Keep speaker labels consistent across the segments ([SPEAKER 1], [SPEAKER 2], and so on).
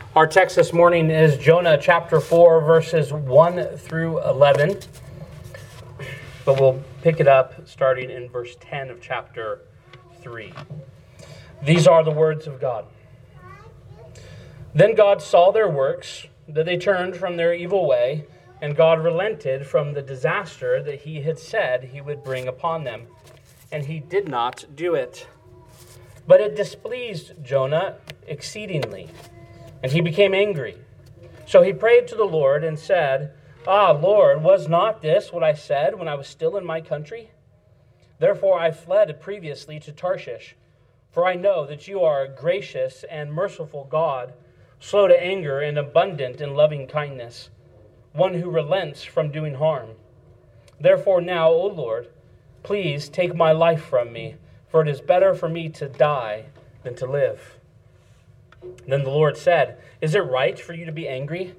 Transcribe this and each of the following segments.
[SPEAKER 1] Our text this morning is Jonah chapter 4, verses 1 through 11. But we'll pick it up starting in verse 10 of chapter 3. These are the words of God. Then God saw their works, that they turned from their evil way, and God relented from the disaster that he had said he would bring upon them. And he did not do it. But it displeased Jonah exceedingly, and he became angry. So he prayed to the Lord and said, Lord, was not this what I said when I was still in my country? Therefore I fled previously to Tarshish, for I know that you are a gracious and merciful God, slow to anger and abundant in loving kindness, one who relents from doing harm. Therefore now, O Lord, please take my life from me, for it is better for me to die than to live. Then the Lord said, Is it right for you to be angry?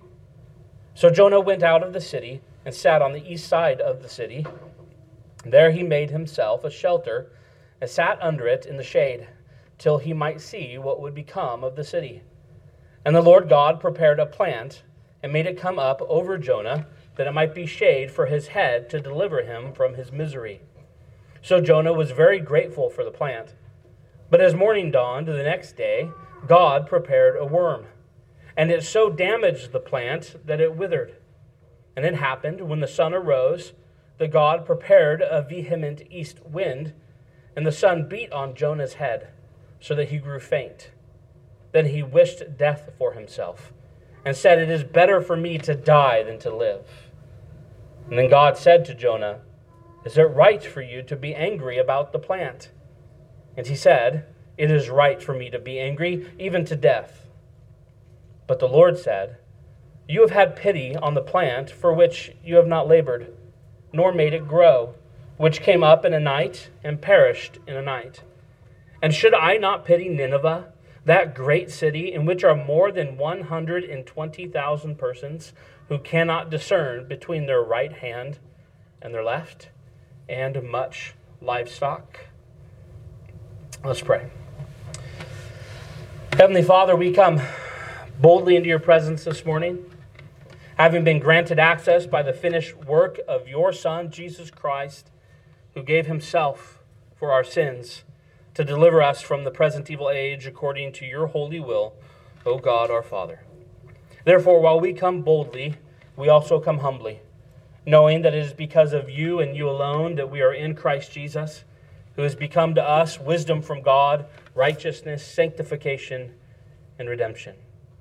[SPEAKER 1] So Jonah went out of the city and sat on the east side of the city. There he made himself a shelter and sat under it in the shade, till he might see what would become of the city. And the Lord God prepared a plant and made it come up over Jonah, that it might be shade for his head to deliver him from his misery. So Jonah was very grateful for the plant. But as morning dawned the next day, God prepared a worm, and it so damaged the plant that it withered. And it happened, when the sun arose, that God prepared a vehement east wind, and the sun beat on Jonah's head, so that he grew faint. Then he wished death for himself, and said, It is better for me to die than to live. And then God said to Jonah, Is it right for you to be angry about the plant? And he said, It is right for me to be angry, even to death. But the Lord said, You have had pity on the plant for which you have not labored, nor made it grow, which came up in a night and perished in a night. And should I not pity Nineveh, that great city in which are more than 120,000 persons who cannot discern between their right hand and their left, and much livestock? Let's pray. Heavenly Father, we come boldly into your presence this morning, having been granted access by the finished work of your Son, Jesus Christ, who gave himself for our sins to deliver us from the present evil age according to your holy will, O God our Father. Therefore, while we come boldly, we also come humbly, knowing that it is because of you and you alone that we are in Christ Jesus, who has become to us wisdom from God, righteousness, sanctification, and redemption.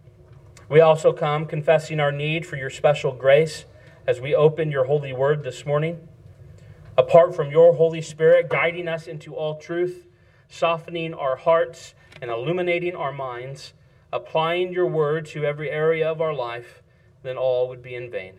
[SPEAKER 1] We also come confessing our need for your special grace as we open your holy word this morning. Apart from your Holy Spirit guiding us into all truth, softening our hearts and illuminating our minds, applying your word to every area of our life, then all would be in vain.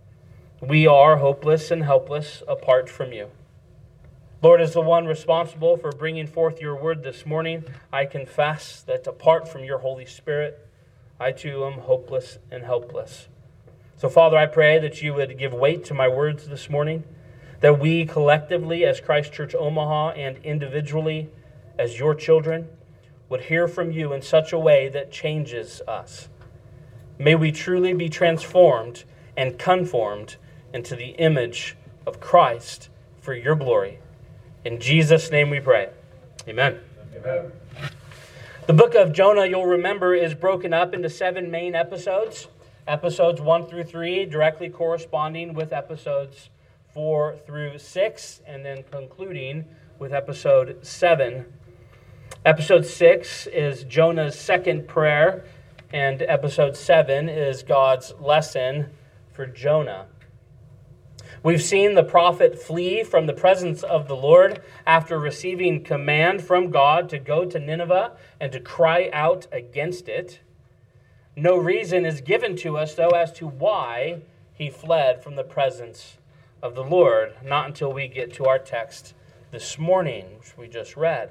[SPEAKER 1] We are hopeless and helpless apart from you. Lord, as the one responsible for bringing forth your word this morning, I confess that apart from your Holy Spirit, I too am hopeless and helpless. So, Father, I pray that you would give weight to my words this morning, that we collectively as Christ Church Omaha and individually as your children would hear from you in such a way that changes us. May we truly be transformed and conformed into the image of Christ for your glory. In Jesus' name we pray. Amen. Amen. The book of Jonah, you'll remember, is broken up into 7 main episodes. Episodes 1 through 3 directly corresponding with episodes 4 through 6, and then concluding with episode 7. Episode 6 is Jonah's second prayer, and episode 7 is God's lesson for Jonah. We've seen the prophet flee from the presence of the Lord after receiving command from God to go to Nineveh and to cry out against it. No reason is given to us, though, as to why he fled from the presence of the Lord, not until we get to our text this morning, which we just read.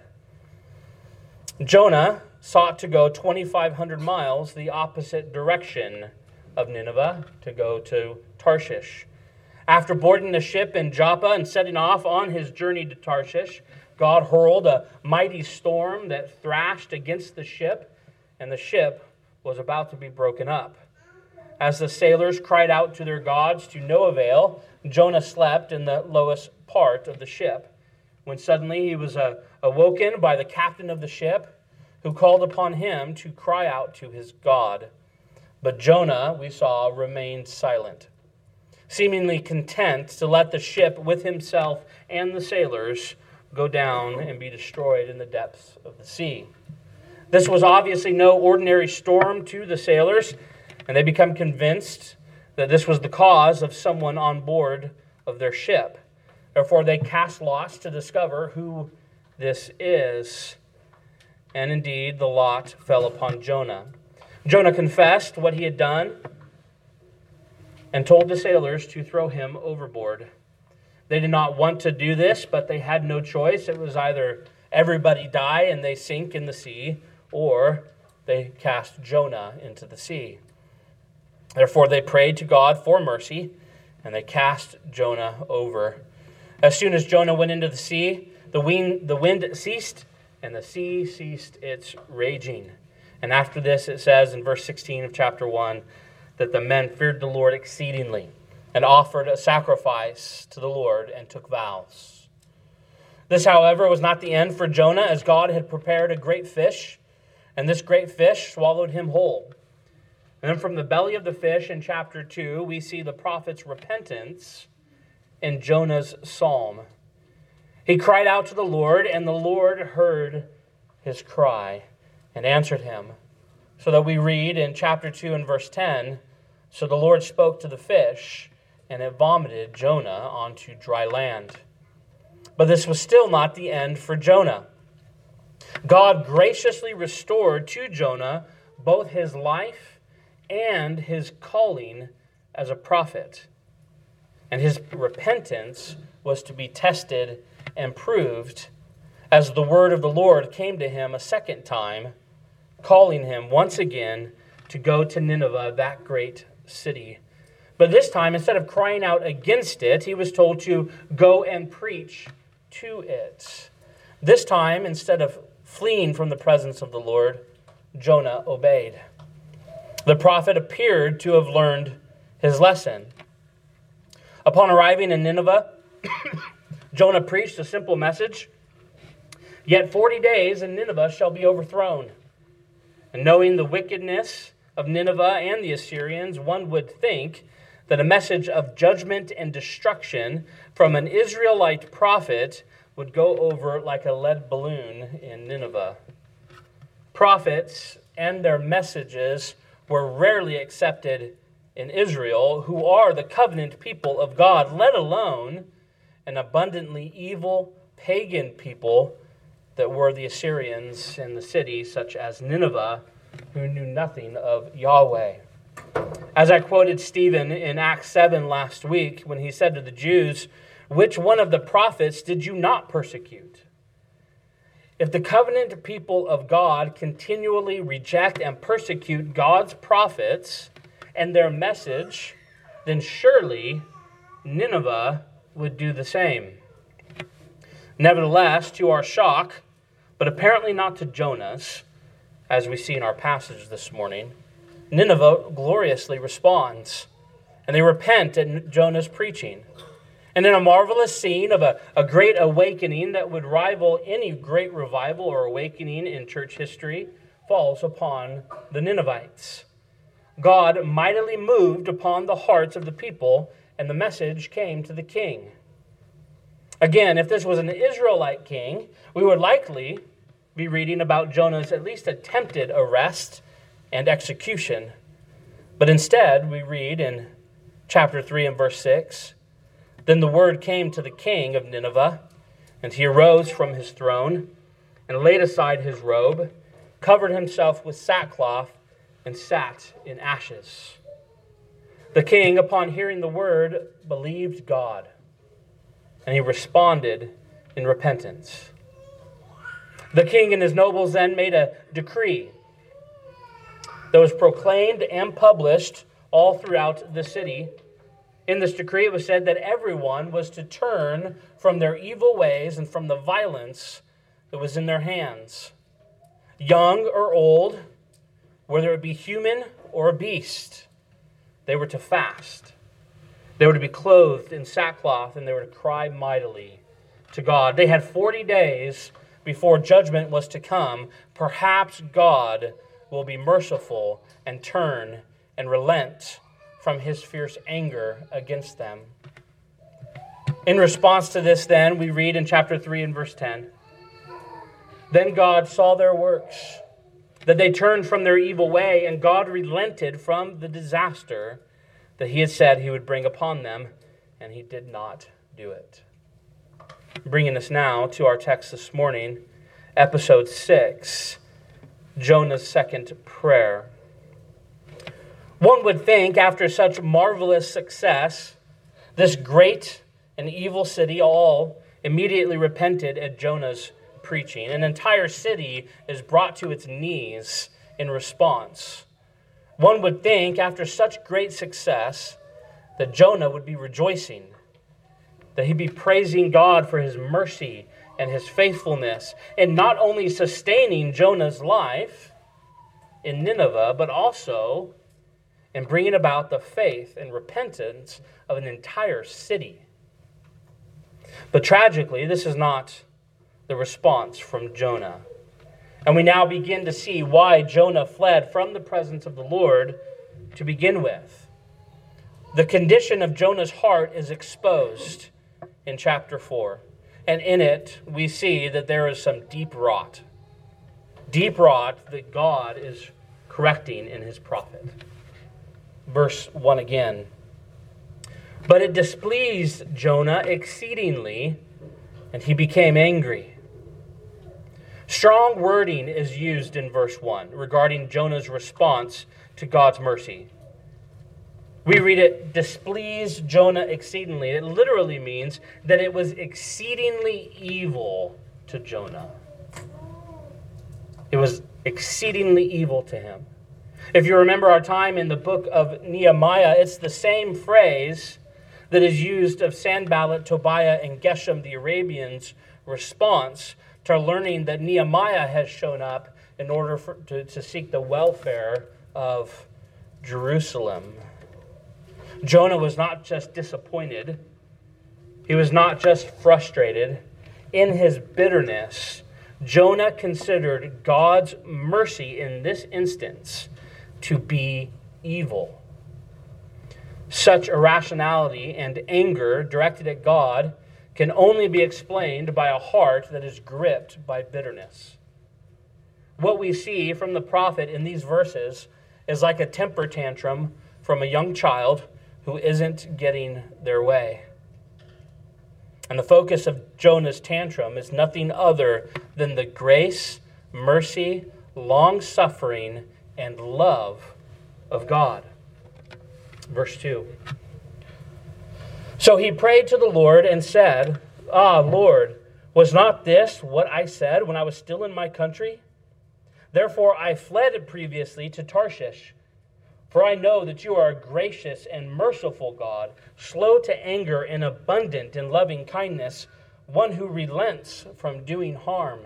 [SPEAKER 1] Jonah sought to go 2,500 miles the opposite direction of Nineveh, to go to Tarshish. After boarding the ship in Joppa and setting off on his journey to Tarshish, God hurled a mighty storm that thrashed against the ship, and the ship was about to be broken up. As the sailors cried out to their gods to no avail, Jonah slept in the lowest part of the ship, when suddenly he was awoken by the captain of the ship, who called upon him to cry out to his God. But Jonah, we saw, remained silent, seemingly content to let the ship with himself and the sailors go down and be destroyed in the depths of the sea. This was obviously no ordinary storm to the sailors, and they become convinced that this was the cause of someone on board of their ship. Therefore, they cast lots to discover who this is. And indeed, the lot fell upon Jonah. Jonah confessed what he had done and told the sailors to throw him overboard. They did not want to do this, but they had no choice. It was either everybody die and they sink in the sea, or they cast Jonah into the sea. Therefore, they prayed to God for mercy, and they cast Jonah over. As soon as Jonah went into the sea, the wind ceased, and the sea ceased its raging. And after this, it says in verse 16 of chapter 1, that the men feared the Lord exceedingly, and offered a sacrifice to the Lord, and took vows. This, however, was not the end for Jonah, as God had prepared a great fish, and this great fish swallowed him whole. And then from the belly of the fish in chapter 2, we see the prophet's repentance in Jonah's psalm. He cried out to the Lord, and the Lord heard his cry and answered him. So that we read in chapter 2 and verse 10, so the Lord spoke to the fish, and it vomited Jonah onto dry land. But this was still not the end for Jonah. God graciously restored to Jonah both his life and his calling as a prophet. And his repentance was to be tested and proved as the word of the Lord came to him a second time, calling him once again to go to Nineveh, that great city. But this time, instead of crying out against it, he was told to go and preach to it. This time, instead of fleeing from the presence of the Lord, Jonah obeyed. The prophet appeared to have learned his lesson. Upon arriving in Nineveh, Jonah preached a simple message. Yet 40 days and Nineveh shall be overthrown. And knowing the wickedness of Nineveh and the Assyrians, one would think that a message of judgment and destruction from an Israelite prophet would go over like a lead balloon in Nineveh. Prophets and their messages were rarely accepted in Israel, who are the covenant people of God, let alone an abundantly evil pagan people that were the Assyrians in the city, such as Nineveh, who knew nothing of Yahweh. As I quoted Stephen in Acts 7 last week, when he said to the Jews, "Which one of the prophets did you not persecute?" If the covenant people of God continually reject and persecute God's prophets and their message, then surely Nineveh would do the same. Nevertheless, to our shock, but apparently not to Jonah's, as we see in our passage this morning, Nineveh gloriously responds, and they repent at Jonah's preaching. And in a marvelous scene of a great awakening that would rival any great revival or awakening in church history, falls upon the Ninevites. God mightily moved upon the hearts of the people, and the message came to the king. Again, if this was an Israelite king, we would likely be reading about Jonah's at least attempted arrest and execution. But instead, we read in chapter 3 and verse 6, "Then the word came to the king of Nineveh, and he arose from his throne and laid aside his robe, covered himself with sackcloth, and sat in ashes. The king, upon hearing the word, believed God, and he responded in repentance. The king and his nobles then made a decree that was proclaimed and published all throughout the city. In this decree, it was said that everyone was to turn from their evil ways and from the violence that was in their hands. Young or old, whether it be human or a beast. They were to fast. They were to be clothed in sackcloth, and they were to cry mightily to God. They had 40 days before judgment was to come. Perhaps God will be merciful and turn and relent from his fierce anger against them. In response to this, then, we read in chapter 3 and verse 10, "Then God saw their works, that they turned from their evil way, and God relented from the disaster that he had said he would bring upon them, and he did not do it." Bringing us now to our text this morning, episode 6, Jonah's second prayer. One would think after such marvelous success, this great and evil city all immediately repented at Jonah's preaching. An entire city is brought to its knees in response. One would think after such great success that Jonah would be rejoicing, that he'd be praising God for his mercy and his faithfulness, and not only sustaining Jonah's life in Nineveh, but also in bringing about the faith and repentance of an entire city. But tragically, this is not the response from Jonah. And we now begin to see why Jonah fled from the presence of the Lord to begin with. The condition of Jonah's heart is exposed in chapter 4. And in it, we see that there is some deep rot. Deep rot that God is correcting in his prophet. Verse 1 again. "But it displeased Jonah exceedingly, and he became angry." Strong wording is used in verse 1 regarding Jonah's response to God's mercy. We read it, "displeased Jonah exceedingly." It literally means that it was exceedingly evil to Jonah. It was exceedingly evil to him. If you remember our time in the book of Nehemiah, it's the same phrase that is used of Sanballat, Tobiah, and Geshem the Arabians' response to learning that Nehemiah has shown up in order to seek the welfare of Jerusalem. Jonah was not just disappointed. He was not just frustrated. In his bitterness, Jonah considered God's mercy in this instance to be evil. Such irrationality and anger directed at God can only be explained by a heart that is gripped by bitterness. What we see from the prophet in these verses is like a temper tantrum from a young child who isn't getting their way. And the focus of Jonah's tantrum is nothing other than the grace, mercy, long-suffering, and love of God. Verse 2. "So he prayed to the Lord and said, 'Ah, Lord, was not this what I said when I was still in my country? Therefore I fled previously to Tarshish. For I know that you are a gracious and merciful God, slow to anger and abundant in loving kindness, one who relents from doing harm.'"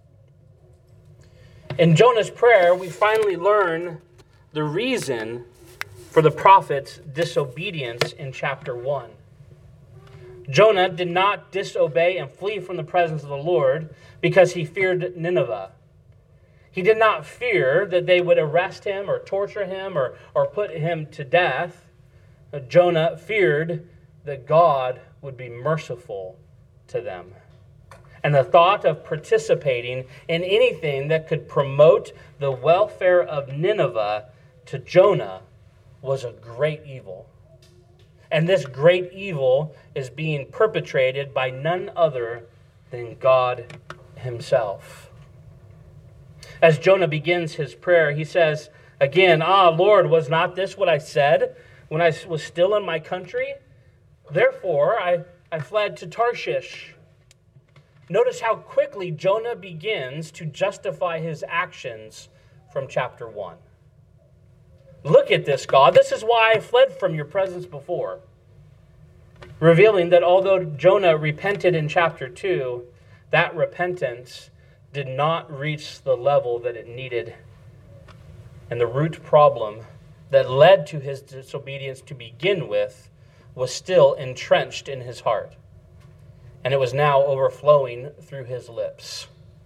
[SPEAKER 1] In Jonah's prayer, we finally learn the reason for the prophet's disobedience in chapter 1. Jonah did not disobey and flee from the presence of the Lord because he feared Nineveh. He did not fear that they would arrest him or torture him or put him to death. Jonah feared that God would be merciful to them. And the thought of participating in anything that could promote the welfare of Nineveh to Jonah was a great evil. And this great evil is being perpetrated by none other than God himself. As Jonah begins his prayer, he says again, "Ah, Lord, was not this what I said when I was still in my country? Therefore, I fled to Tarshish." Notice how quickly Jonah begins to justify his actions from chapter 1. "Look at this, God. This is why I fled from your presence before." Revealing that although Jonah repented in chapter 2, that repentance did not reach the level that it needed. And the root problem that led to his disobedience to begin with was still entrenched in his heart. And it was now overflowing through his lips.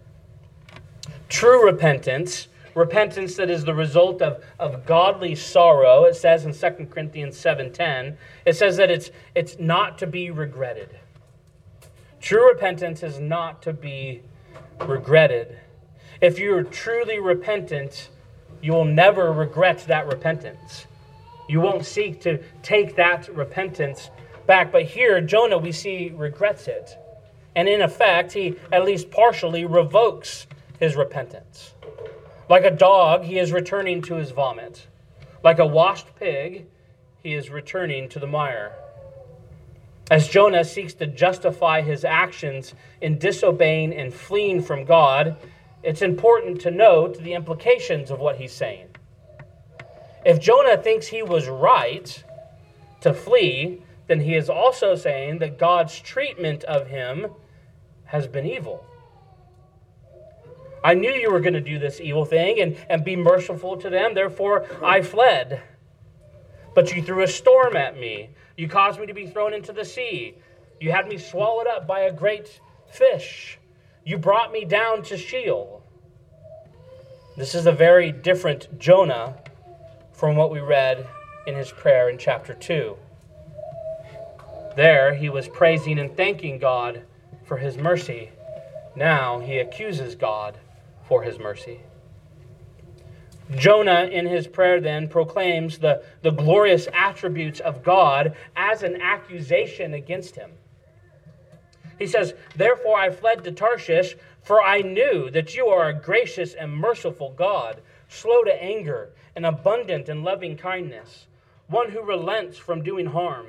[SPEAKER 1] True repentance that is the result of godly sorrow, it says in 2 Corinthians 7:10, it says that it's not to be regretted. True repentance is not to be regretted. If you're truly repentant, you will never regret that repentance. You won't seek to take that repentance back. But here, Jonah, we see, regrets it. And in effect, he at least partially revokes his repentance. Like a dog, he is returning to his vomit. Like a washed pig, he is returning to the mire. As Jonah seeks to justify his actions in disobeying and fleeing from God, it's important to note the implications of what he's saying. If Jonah thinks he was right to flee, then he is also saying that God's treatment of him has been evil. I knew you were going to do this evil thing and be merciful to them, therefore I fled. But you threw a storm at me. You caused me to be thrown into the sea. You had me swallowed up by a great fish. You brought me down to Sheol. This is a very different Jonah from what we read in his prayer in chapter 2. There, he was praising and thanking God for his mercy. Now, he accuses God for his mercy. Jonah, in his prayer then, proclaims the glorious attributes of God as an accusation against him. He says, "Therefore I fled to Tarshish, for I knew that you are a gracious and merciful God, slow to anger and abundant in loving kindness, one who relents from doing harm."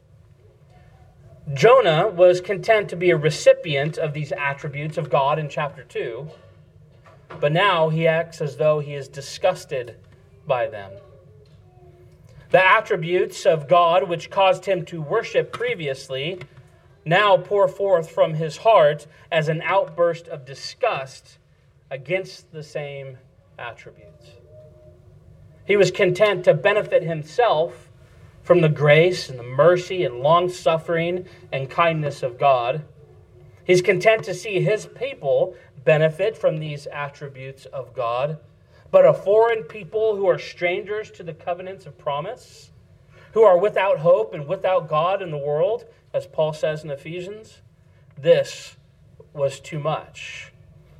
[SPEAKER 1] Jonah was content to be a recipient of these attributes of God in chapter 2, but now he acts as though he is disgusted by them. The attributes of God which caused him to worship previously now pour forth from his heart as an outburst of disgust against the same attributes. He was content to benefit himself from the grace and the mercy and long-suffering and kindness of God. He's content to see his people benefit from these attributes of God. But a foreign people who are strangers to the covenants of promise, who are without hope and without God in the world, as Paul says in Ephesians, this was too much.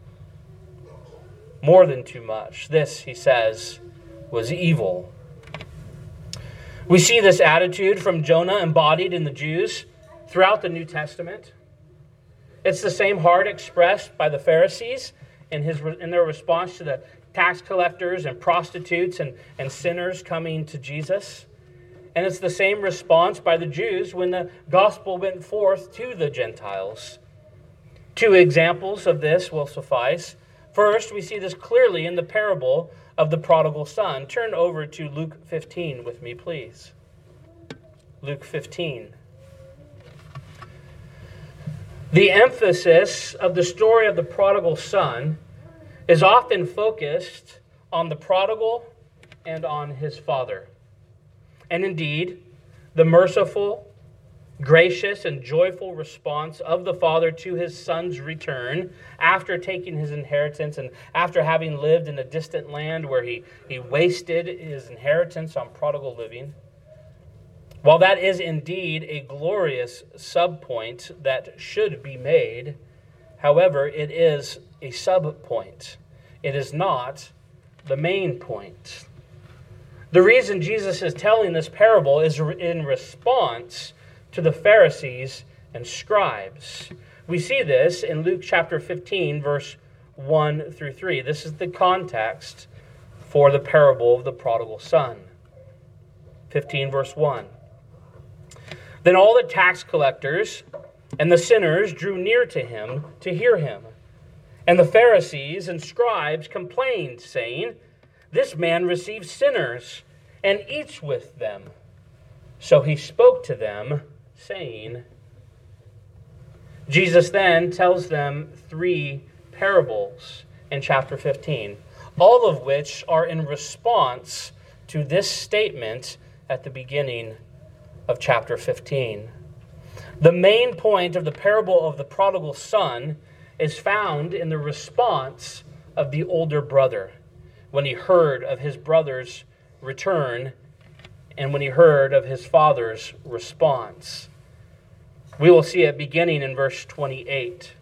[SPEAKER 1] More than too much. This, he says, was evil. We see this attitude from Jonah embodied in the Jews throughout the New Testament. It's the same heart expressed by the Pharisees in their response to the tax collectors and prostitutes and sinners coming to Jesus. And it's the same response by the Jews when the gospel went forth to the Gentiles. Two examples of this will suffice. First, we see this clearly in the parable of the prodigal son. Turn over to Luke 15 with me, please. Luke 15. The emphasis of the story of the prodigal son is often focused on the prodigal and on his father. And indeed, the merciful, gracious, and joyful response of the father to his son's return after taking his inheritance and after having lived in a distant land where he wasted his inheritance on prodigal living. While that is indeed a glorious subpoint that should be made, however, it is a subpoint. It is not the main point. The reason Jesus is telling this parable is in response to the Pharisees and scribes. We see this in Luke chapter 15, verse 1 through 3. This is the context for the parable of the prodigal son. 15, verse 1. Then all the tax collectors and the sinners drew near to him to hear him. And the Pharisees and scribes complained, saying, "This man receives sinners and eats with them." So he spoke to them, saying, Jesus then tells them three parables in chapter 15. all of which are in response to this statement at the beginning of chapter 15. The main point of the parable of the prodigal son is found in the response of the older brother when he heard of his brother's return and when he heard of his father's response. We will see it beginning in verse 28.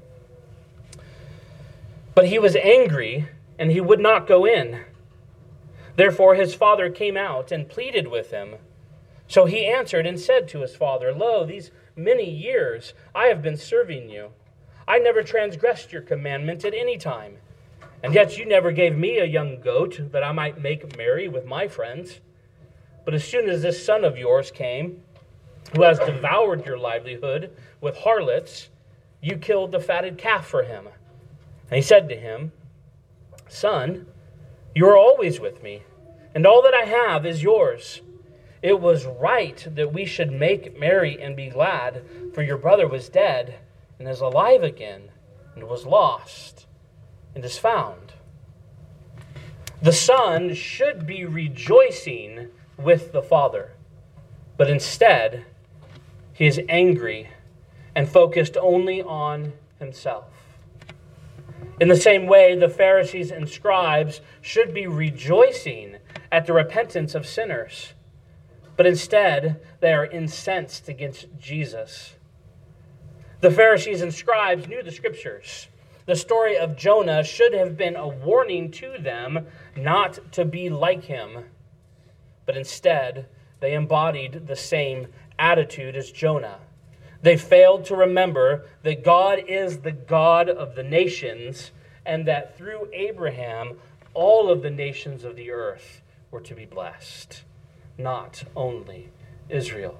[SPEAKER 1] But he was angry, and he would not go in. Therefore his father came out and pleaded with him. So he answered and said to his father, Lo, these many years I have been serving you. I never transgressed your commandment at any time. And yet you never gave me a young goat that I might make merry with my friends. But as soon as this son of yours came, who has devoured your livelihood with harlots, you killed the fatted calf for him. And he said to him, Son, you are always with me, and all that I have is yours. It was right that we should make merry and be glad, for your brother was dead and is alive again, and was lost and is found. The son should be rejoicing with the father, but instead he is angry and focused only on himself. In the same way, the Pharisees and scribes should be rejoicing at the repentance of sinners, but instead they are incensed against Jesus. The Pharisees and scribes knew the scriptures. The story of Jonah should have been a warning to them not to be like him, but instead they embodied the same attitude as Jonah. They failed to remember that God is the God of the nations, and that through Abraham, all of the nations of the earth were to be blessed, not only Israel.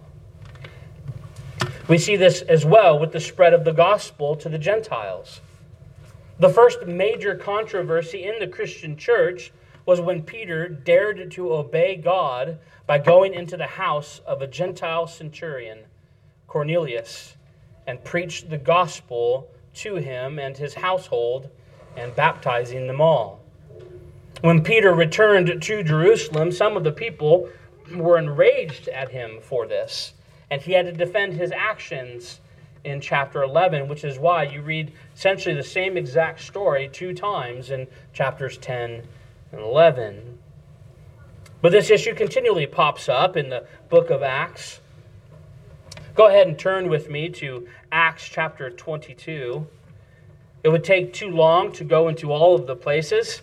[SPEAKER 1] We see this as well with the spread of the gospel to the Gentiles. The first major controversy in the Christian church was when Peter dared to obey God by going into the house of a Gentile centurion, Cornelius, and preached the gospel to him and his household, and baptizing them all. When Peter returned to Jerusalem, some of the people were enraged at him for this, and he had to defend his actions in chapter 11, which is why you read essentially the same exact story 2 times in chapters 10 and 11. But this issue continually pops up in the book of Acts. Go ahead and turn with me to Acts chapter 22. It would take too long to go into all of the places.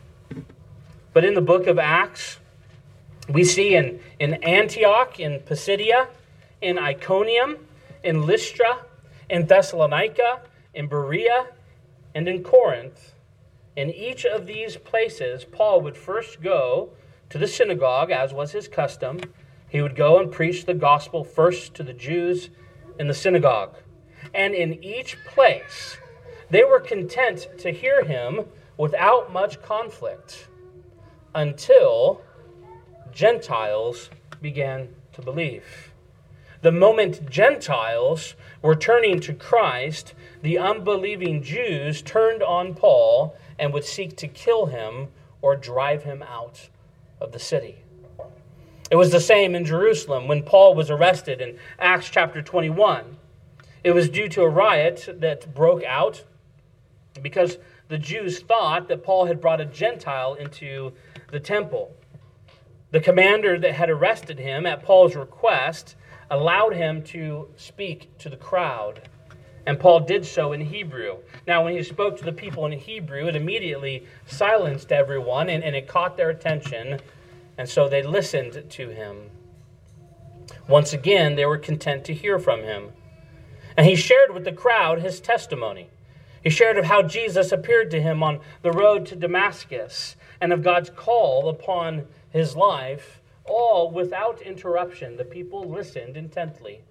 [SPEAKER 1] But in the book of Acts, we see in Antioch, in Pisidia, in Iconium, in Lystra, in Thessalonica, in Berea, and in Corinth. In each of these places, Paul would first go to the synagogue, as was his custom. He would go and preach the gospel first to the Jews in the synagogue. And in each place, they were content to hear him without much conflict until Gentiles began to believe. The moment Gentiles were turning to Christ, the unbelieving Jews turned on Paul and would seek to kill him or drive him out of the city. It was the same in Jerusalem when Paul was arrested in Acts chapter 21. It was due to a riot that broke out because the Jews thought that Paul had brought a Gentile into the temple. The commander that had arrested him at Paul's request allowed him to speak to the crowd, and Paul did so in Hebrew. Now, when he spoke to the people in Hebrew, it immediately silenced everyone, and it caught their attention, and so they listened to him. Once again, they were content to hear from him. And he shared with the crowd his testimony. He shared of how Jesus appeared to him on the road to Damascus, and of God's call upon his life, all without interruption. The people listened intently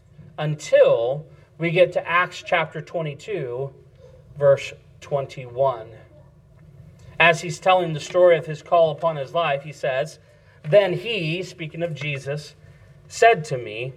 [SPEAKER 1] until we get to Acts chapter 22, verse 21. As he's telling the story of his call upon his life, he says, "Then he," speaking of Jesus, "said to me,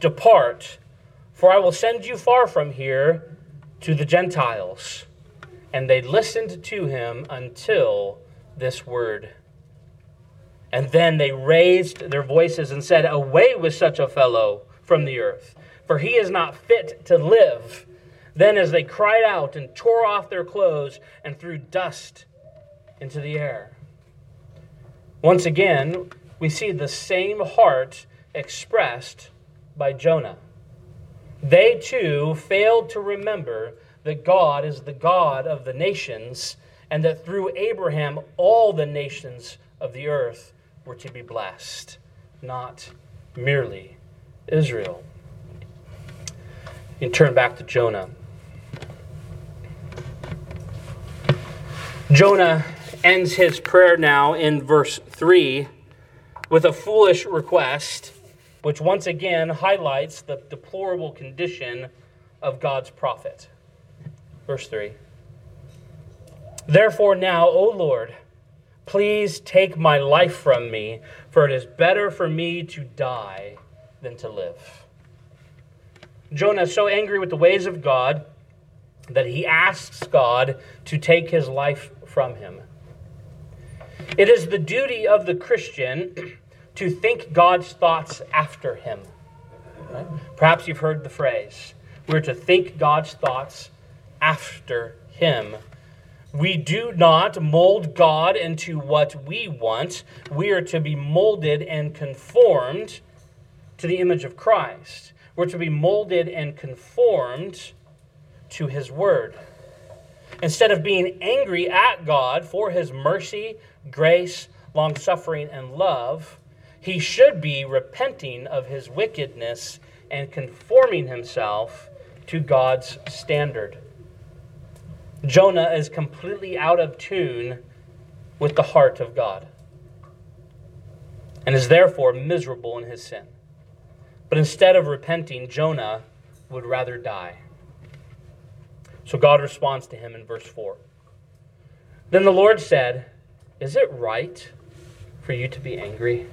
[SPEAKER 1] 'Depart, for I will send you far from here to the Gentiles.' and they listened to him until this word. And then they raised their voices and said, "Away with such a fellow from the earth, for he is not fit to live." Then as they cried out and tore off their clothes and threw dust into the air. Once again, we see the same heart expressed by Jonah. They too failed to remember that God is the God of the nations, and that through Abraham all the nations of the earth were to be blessed, not merely Israel. You can turn back to Jonah. Jonah ends his prayer now in verse 3 with a foolish request, which once again highlights the deplorable condition of God's prophet. Verse 3. "Therefore now, O Lord, please take my life from me, for it is better for me to die than to live." Jonah is so angry with the ways of God that he asks God to take his life from him. It is the duty of the Christian to think God's thoughts after him. Right? Perhaps you've heard the phrase, we're to think God's thoughts after him. We do not mold God into what we want. We are to be molded and conformed to the image of Christ. We're to be molded and conformed to his word. Instead of being angry at God for his mercy, grace, long-suffering, and love, he should be repenting of his wickedness and conforming himself to God's standard. Jonah is completely out of tune with the heart of God and is therefore miserable in his sin. But instead of repenting, Jonah would rather die. So God responds to him in verse 4. "Then the Lord said, 'Is it right for you to be angry?'"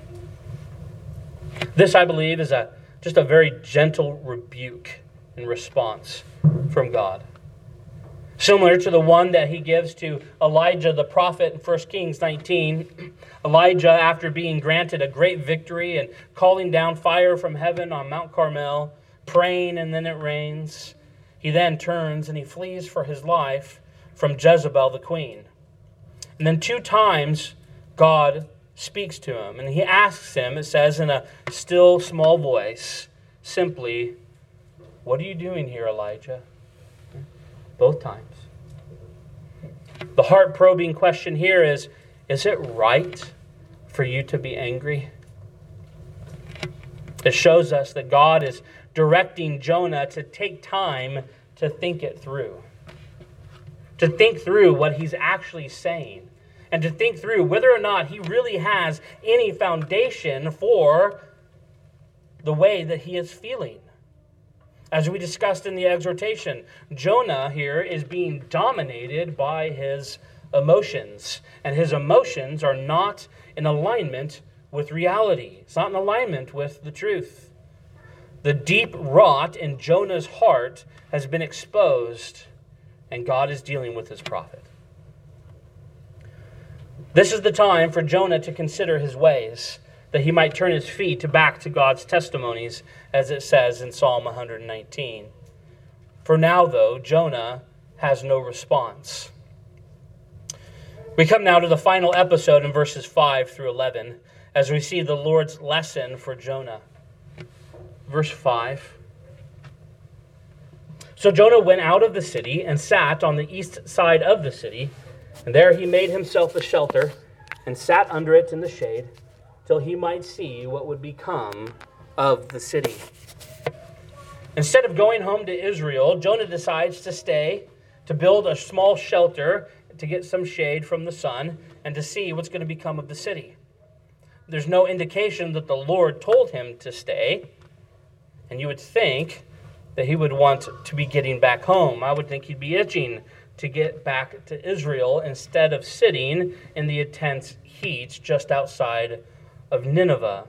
[SPEAKER 1] This, I believe, is just a very gentle rebuke in response from God. Similar to the one that he gives to Elijah the prophet in 1 Kings 19. Elijah, after being granted a great victory and calling down fire from heaven on Mount Carmel, praying and then it rains, he then turns and he flees for his life from Jezebel the queen. And then 2 times God speaks to him. And he asks him, it says in a still small voice, simply, "What are you doing here, Elijah?" Both times. The heart-probing question here is it right for you to be angry? It shows us that God is directing Jonah to take time to think it through. To think through what he's actually saying. And to think through whether or not he really has any foundation for the way that he is feeling. As we discussed in the exhortation, Jonah here is being dominated by his emotions. And his emotions are not in alignment with reality. It's not in alignment with the truth. The deep rot in Jonah's heart has been exposed, and God is dealing with his prophet. This is the time for Jonah to consider his ways, that he might turn his feet back to God's testimonies, as it says in Psalm 119. For now, though, Jonah has no response. We come now to the final episode in verses 5 through 11, as we see the Lord's lesson for Jonah. Verse 5. "So Jonah went out of the city and sat on the east side of the city, and there he made himself a shelter and sat under it in the shade, till he might see what would become of the city." Instead of going home to Israel, Jonah decides to stay, to build a small shelter, to get some shade from the sun, and to see what's going to become of the city. There's no indication that the Lord told him to stay, and you would think that he would want to be getting back home. I would think he'd be itching to get back to Israel instead of sitting in the intense heat just outside of Nineveh.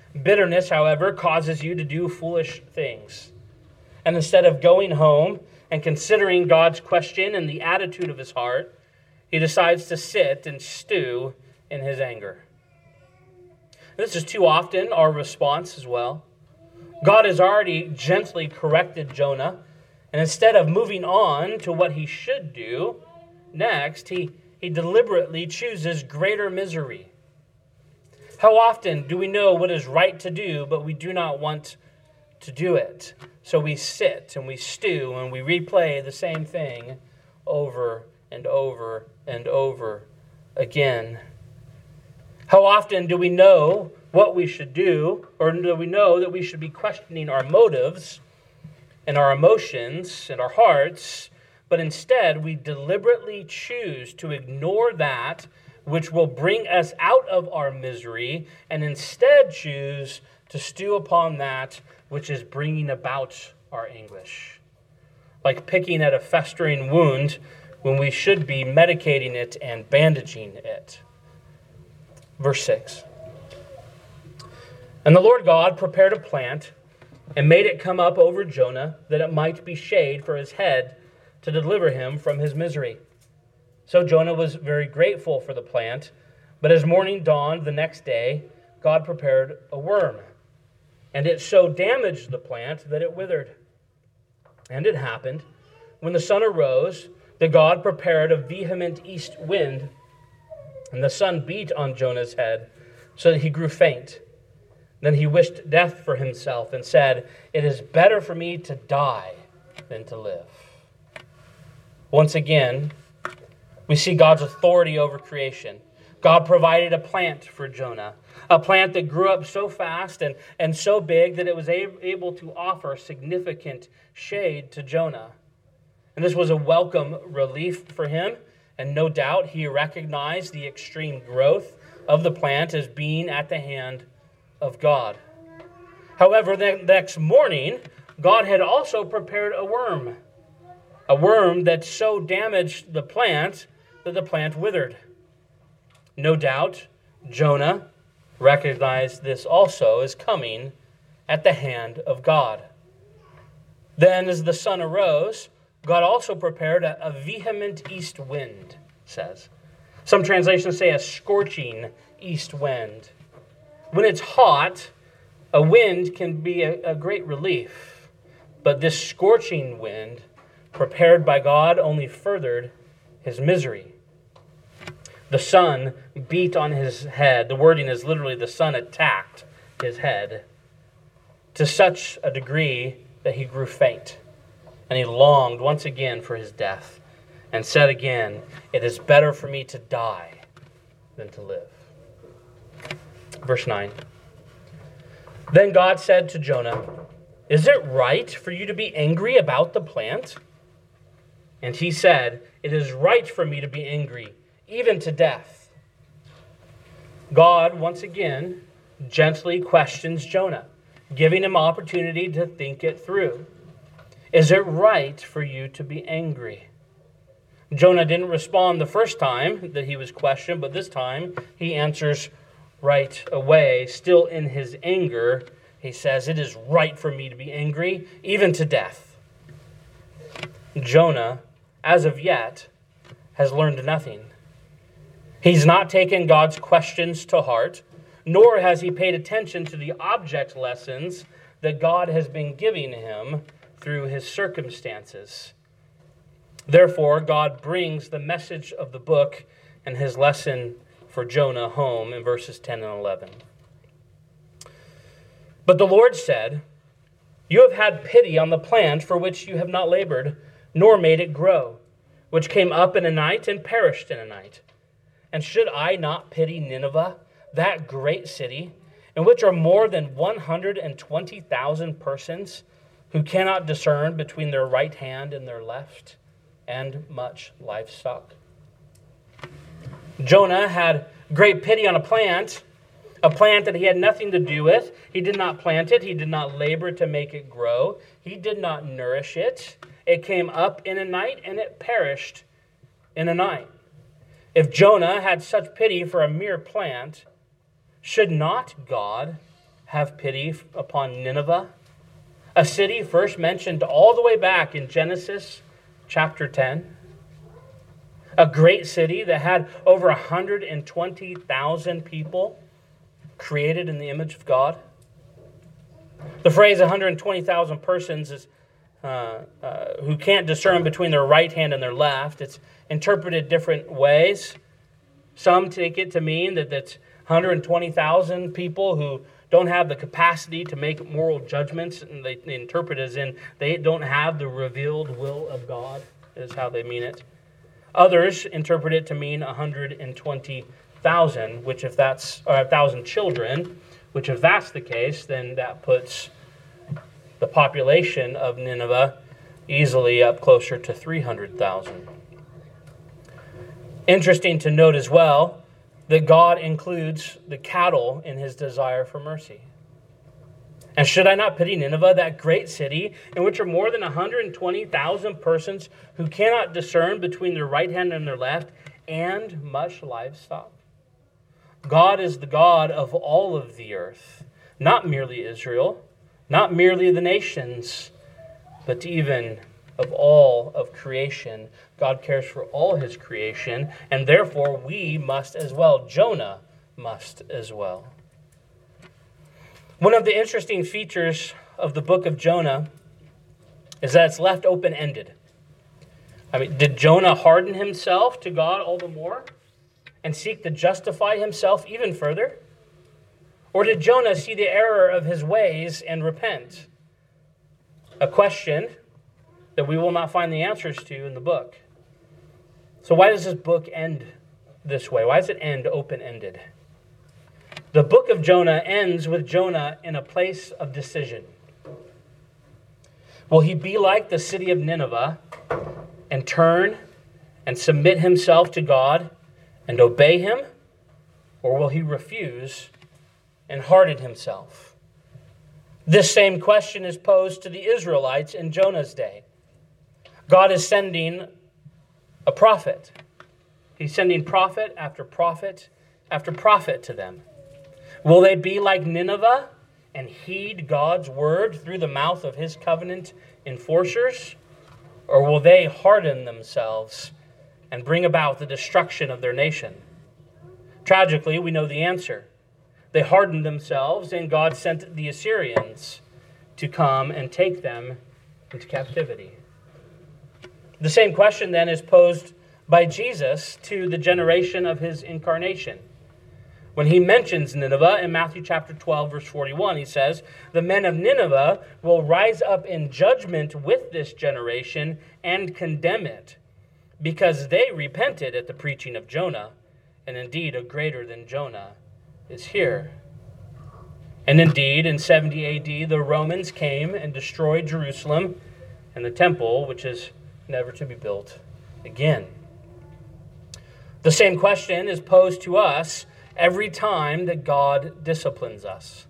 [SPEAKER 1] Bitterness, however, causes you to do foolish things. And instead of going home and considering God's question and the attitude of his heart, he decides to sit and stew in his anger. This is too often our response as well. God has already gently corrected Jonah, and instead of moving on to what he should do next, he deliberately chooses greater misery. How often do we know what is right to do, but we do not want to do it? So we sit and we stew and we replay the same thing over and over and over again. How often do we know what we should do, or do we know that we should be questioning our motives and our emotions and our hearts, but instead we deliberately choose to ignore that which will bring us out of our misery, and instead choose to stew upon that which is bringing about our anguish. Like picking at a festering wound when we should be medicating it and bandaging it. Verse 6. And the Lord God prepared a plant and made it come up over Jonah, that it might be shade for his head to deliver him from his misery. So Jonah was very grateful for the plant, but as morning dawned the next day, God prepared a worm, and it so damaged the plant that it withered. And it happened, when the sun arose, that God prepared a vehement east wind, and the sun beat on Jonah's head, so that he grew faint. Then he wished death for himself and said, "It is better for me to die than to live." Once again, we see God's authority over creation. God provided a plant for Jonah, a plant that grew up so fast and so big that it was able to offer significant shade to Jonah. And this was a welcome relief for him, and no doubt he recognized the extreme growth of the plant as being at the hand of God. However, the next morning, God had also prepared a worm that so damaged the plant that the plant withered. No doubt, Jonah recognized this also as coming at the hand of God. Then, as the sun arose, God also prepared a vehement east wind, says. Some translations say a scorching east wind. When it's hot, a wind can be a great relief. But this scorching wind, prepared by God, only furthered his misery. The sun beat on his head. The wording is literally the sun attacked his head to such a degree that he grew faint. And he longed once again for his death and said again, "It is better for me to die than to live." Verse 9. Then God said to Jonah, "Is it right for you to be angry about the plant?" And he said, "It is right for me to be angry, even to death." God, once again, gently questions Jonah, giving him opportunity to think it through. Is it right for you to be angry? Jonah didn't respond the first time that he was questioned, but this time he answers right away. Still in his anger, he says, "It is right for me to be angry, even to death." Jonah, as of yet, has learned nothing. He's not taken God's questions to heart, nor has he paid attention to the object lessons that God has been giving him through his circumstances. Therefore, God brings the message of the book and his lesson for Jonah home in verses 10 and 11. But the Lord said, "You have had pity on the plant for which you have not labored, nor made it grow, which came up in a night and perished in a night. And should I not pity Nineveh, that great city, in which are more than 120,000 persons who cannot discern between their right hand and their left, and much livestock?" Jonah had great pity on a plant that he had nothing to do with. He did not plant it. He did not labor to make it grow. He did not nourish it. It came up in a night and it perished in a night. If Jonah had such pity for a mere plant, should not God have pity upon Nineveh, A city first mentioned all the way back in Genesis chapter 10. A great city that had over 120,000 people created in the image of God. The phrase 120,000 persons is who can't discern between their right hand and their left. It's interpreted different ways. Some take it to mean that that's 120,000 people who don't have the capacity to make moral judgments, and they interpret it as in they don't have the revealed will of God, is how they mean it. Others interpret it to mean 120,000, which if that's 1,000 children, which if that's the case, then that puts the population of Nineveh easily up closer to 300,000. Interesting to note as well that God includes the cattle in his desire for mercy. And should I not pity Nineveh, that great city, in which are more than 120,000 persons who cannot discern between their right hand and their left, and much livestock? God is the God of all of the earth, not merely Israel, not merely the nations, but even of all of creation. God cares for all his creation, and therefore we must as well. Jonah must as well. One of the interesting features of the book of Jonah is that it's left open-ended. Did Jonah harden himself to God all the more and seek to justify himself even further? Or did Jonah see the error of his ways and repent? A question that we will not find the answers to in the book. So why does this book end this way? Why does it end open-ended? The book of Jonah ends with Jonah in a place of decision. Will he be like the city of Nineveh and turn and submit himself to God and obey him? Or will he refuse and harden himself? This same question is posed to the Israelites in Jonah's day. God is sending a prophet. He's sending prophet after prophet after prophet to them. Will they be like Nineveh and heed God's word through the mouth of his covenant enforcers? Or will they harden themselves and bring about the destruction of their nation? Tragically, we know the answer. They hardened themselves, and God sent the Assyrians to come and take them into captivity. The same question then is posed by Jesus to the generation of his incarnation. When he mentions Nineveh in Matthew chapter 12, verse 41, he says, "The men of Nineveh will rise up in judgment with this generation and condemn it, because they repented at the preaching of Jonah, and indeed a greater than Jonah is here." And indeed, in 70 AD, the Romans came and destroyed Jerusalem and the temple, which is never to be built again. The same question is posed to us every time that God disciplines us.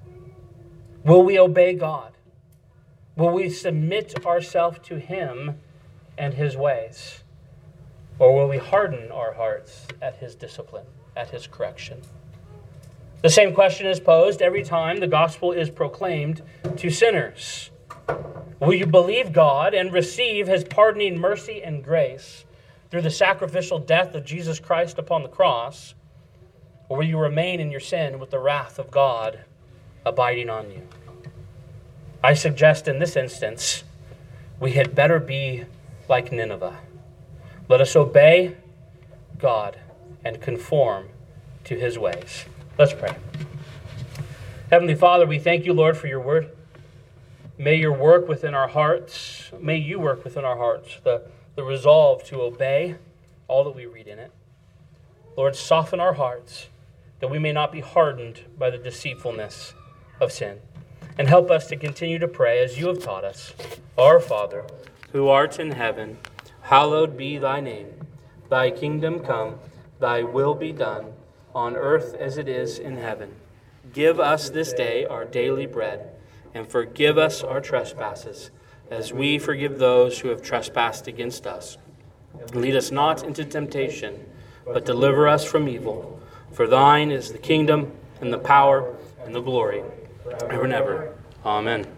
[SPEAKER 1] Will we obey God? Will we submit ourselves to him and his ways? Or will we harden our hearts at his discipline, at his correction? The same question is posed every time the gospel is proclaimed to sinners. Will you believe God and receive his pardoning mercy and grace through the sacrificial death of Jesus Christ upon the cross? Or will you remain in your sin with the wrath of God abiding on you? I suggest in this instance, we had better be like Nineveh. Let us obey God and conform to his ways. Let's pray. Heavenly Father, we thank you, Lord, for your word. May your work within our hearts, may you work within our hearts, the resolve to obey all that we read in it. Lord, soften our hearts that we may not be hardened by the deceitfulness of sin. And help us to continue to pray as you have taught us. Our Father, who art in heaven, hallowed be thy name. Thy kingdom come, thy will be done, on earth as it is in heaven. Give us this day our daily bread, and forgive us our trespasses, as we forgive those who have trespassed against us. Lead us not into temptation, but deliver us from evil. For thine is the kingdom, and the power, and the glory, ever and ever. Amen.